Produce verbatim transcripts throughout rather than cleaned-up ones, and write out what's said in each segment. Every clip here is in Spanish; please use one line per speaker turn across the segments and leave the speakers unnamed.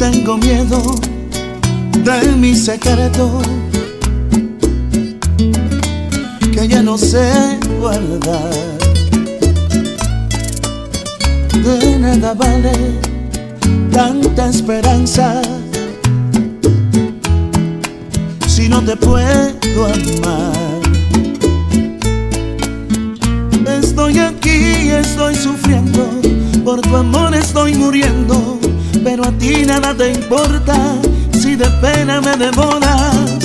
tengo miedo de mi secreto, que ya no sé guardar. De nada vale tanta esperanza si no te puedo amar. Estoy aquí, estoy sufriendo, por tu amor estoy muriendo, pero a ti nada te importa si de pena me devoras.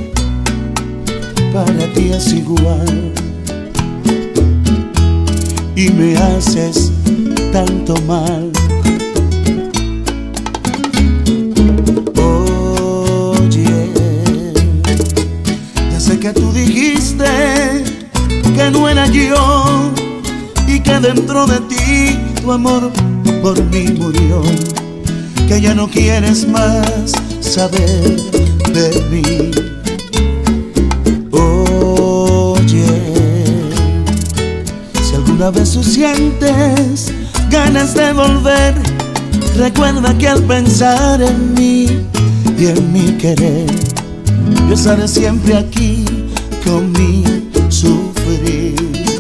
Para ti es igual y me haces tanto mal. Oye, ya sé que tú dijiste que no era yo y que dentro de ti tu amor por mí murió, que ya no quieres más saber de mí. Oye, si alguna vez tú sientes ganas de volver, recuerda que al pensar en mí y en mi querer, yo estaré siempre aquí con mi sufrir.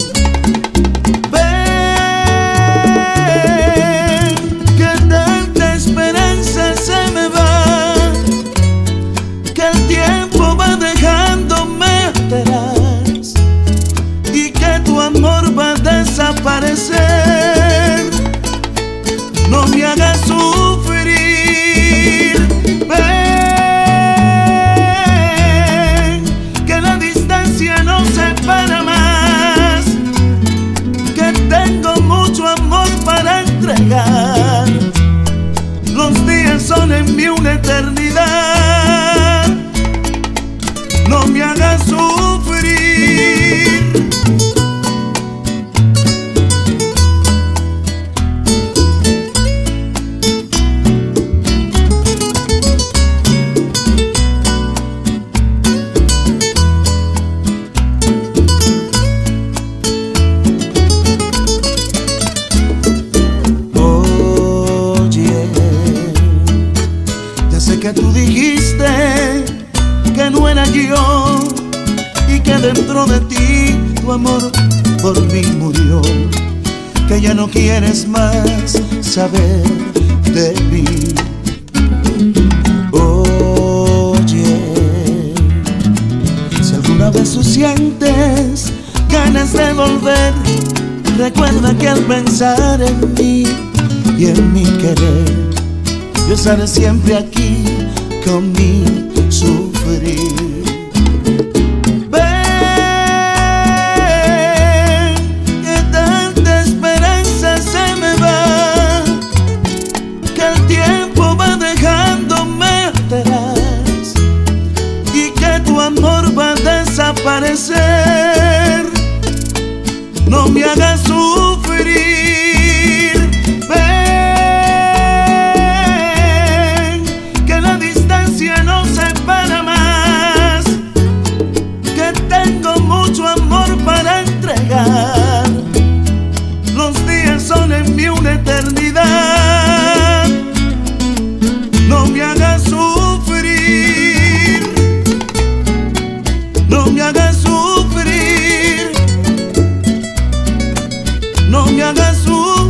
Ven, que tanta esperanza se me va, que el tiempo va dejándome atrás y que tu amor va a desaparecer. No me hagas sufrir. Ven, que la distancia nos separa más, que tengo mucho amor para entregar. Los días son en mí una eternidad. No me hagas sufrir. Que tú dijiste que no era yo y que dentro de ti tu amor por mí murió, que ya no quieres más saber de mí. Oye, si alguna vez tú sientes ganas de volver, recuerda que al pensar en mí y en mi querer, yo estaré siempre aquí con mi sufrir. Ven, que tanta esperanza se me va, que el tiempo va dejándome atrás y que tu amor va a desaparecer. No me hagas sufrir. No separa más, que tengo mucho amor para entregar. Los días son en mí una eternidad. No me hagas sufrir. No me hagas sufrir. No me hagas sufrir.